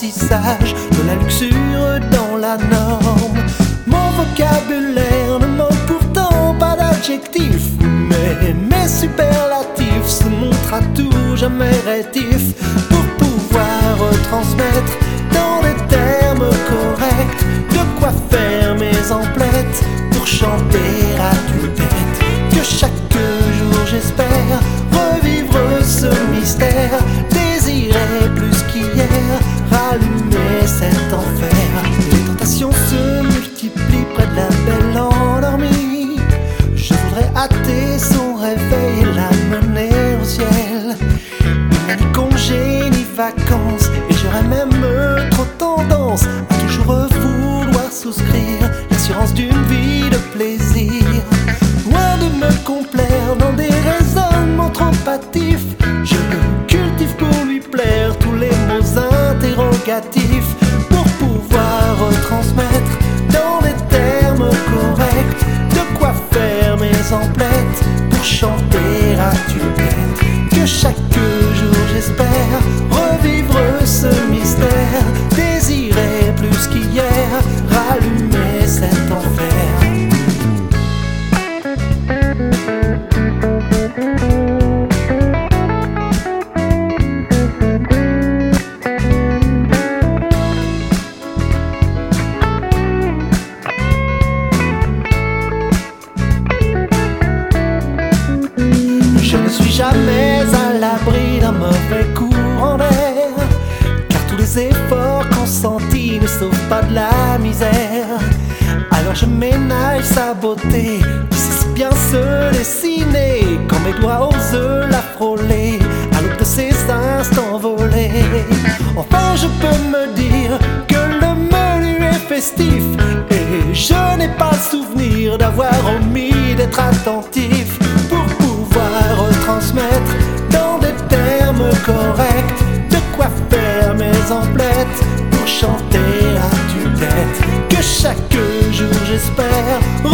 ratissage de la luxure dans la norme. Mon vocabulaire ne manque pourtant pas d'adjectifs, mais mes superlatifs se montrent à tout jamais rétifs pour pouvoir retransmettre dans des termes corrects de quoi faire mes emplettes pour chanter à tue-tête. Que chaque jour j'espère revivre ce mystère, désirer plus qu'hier, rallumer cet enfer. Les tentations se multiplient près de la belle endormie. Je voudrais hâter son réveil et la mener au ciel. Il n'a ni congé ni vacances, et j'aurais même trop tendance à toujours vouloir souscrire l'assurance d'une vie de plaisir. Loin de me complaire dans des raisonnements trop hâtifs, je cultive pour lui plaire tous les mots interrogatifs pour pouvoir retransmettre dans des termes corrects de quoi faire mes emplettes pour chanter à tue-tête. Que chaque jour j'espère revivre ce mystère, désirer plus qu'hier, rallumer cet enfer. Je ne suis jamais à l'abri d'un mauvais courant d'air, car tous les efforts consentis ne sauvent pas de la misère. Alors je ménage sa beauté, qui sait si bien se dessiner, quand mes doigts osent la frôler à l'aube de ses instants volés. Enfin je peux me dire que le menu est festif, et je n'ai pas le souvenir d'avoir omis d'être attentif pour pouvoir retransmettre dans des termes corrects de quoi faire mes emplettes pour chanter à tue-tête. Que chaque jour j'espère